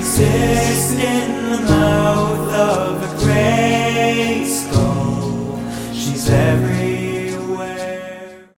Exist in the mouth of a gray skull. She's every